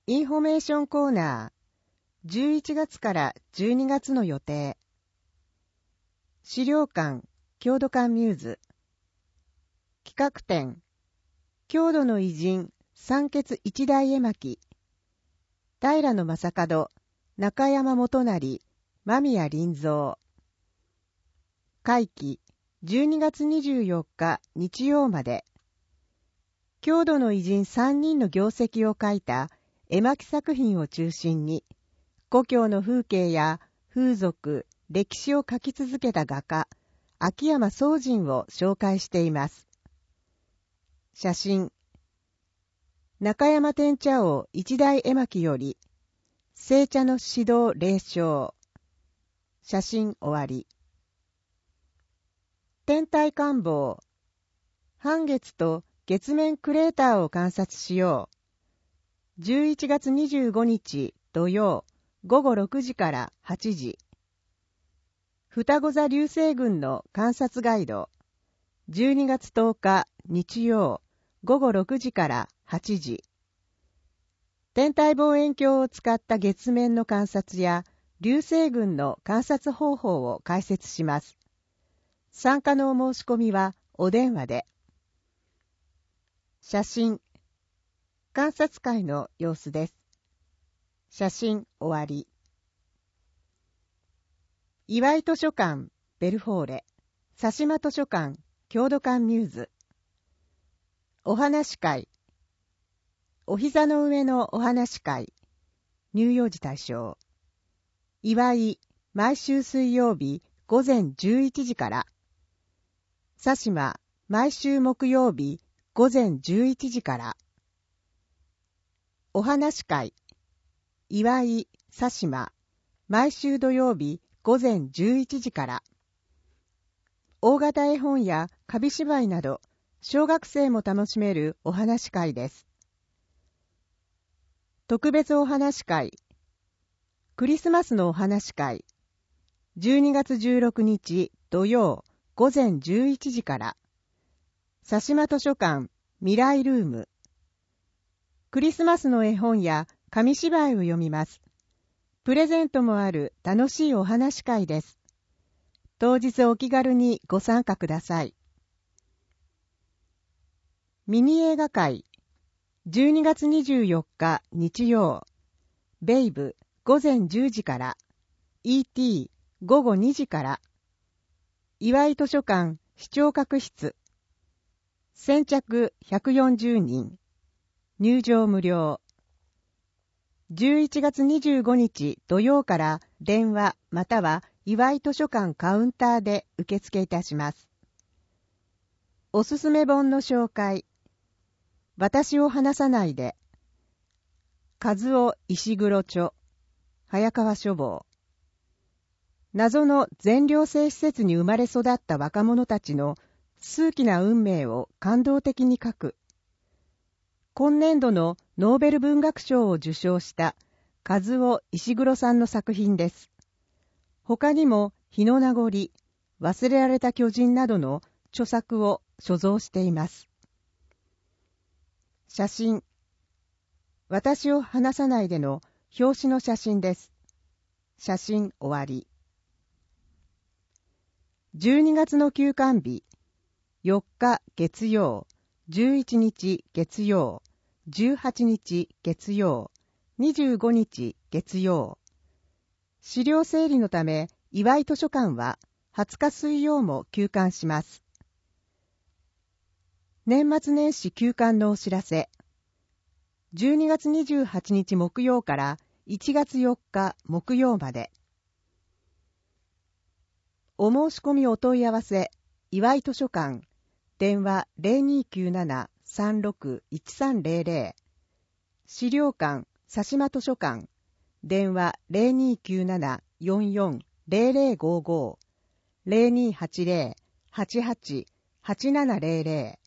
インフォメーションコーナー、11月から12月の予定。資料館、郷土館ミューズ。企画展、郷土の偉人、三傑一代絵巻。平野正門、中山元就、間宮林蔵。会期、12月24日日曜まで。郷土の偉人3人の業績を書いた絵巻作品を中心に、故郷の風景や風俗、歴史を書き続けた画家、秋山宗人を紹介しています。写真、中山天茶王一代絵巻より、製茶の指導霊唱。写真終わり。天体観望。半月と月面クレーターを観察しよう。11月25日土曜午後6時から8時。双子座流星群の観察ガイド。12月10日日曜午後6時から8時。天体望遠鏡を使った月面の観察や流星群の観察方法を解説します。参加のお申し込みはお電話で。写真、観察会の様子です。写真終わり。岩井図書館ベルフォーレ、佐島図書館郷土館ミューズ。お話会、お膝の上のお話会、乳幼児対象。岩井、毎週水曜日午前11時から。佐島、毎週木曜日午前11時から。お話会、岩井、佐島、毎週土曜日午前11時から。大型絵本や紙芝居など、小学生も楽しめるお話会です。特別お話会、クリスマスのお話会、12月16日土曜午前11時から。佐島図書館未来ルーム。クリスマスの絵本や紙芝居を読みます。プレゼントもある楽しいお話会です。当日お気軽にご参加ください。ミニ映画会、12月24日日曜、ベイブ午前10時から、ET 午後2時から。岩井図書館視聴覚室。先着140人。入場無料。11月25日土曜から電話または岩井図書館カウンターで受付いたします。おすすめ本の紹介。私を話さないで。和夫石黒著。早川書房。謎の全寮制施設に生まれ育った若者たちの数奇な運命を感動的に書く。今年度のノーベル文学賞を受賞した和夫石黒さんの作品です。他にも日の名残、忘れられた巨人などの著作を所蔵しています。写真、私を話さないでの表紙の写真です。写真終わり。12月の休館日、4日月曜、11日月曜、18日月曜、25日月曜。資料整理のため、岩井図書館は20日水曜も休館します。年末年始休館のお知らせ。12月28日木曜から1月4日木曜まで。お申し込みお問い合わせ、岩井図書館、電話 0297-361300、資料館、佐島図書館、電話 0297-440055、0280-88-8700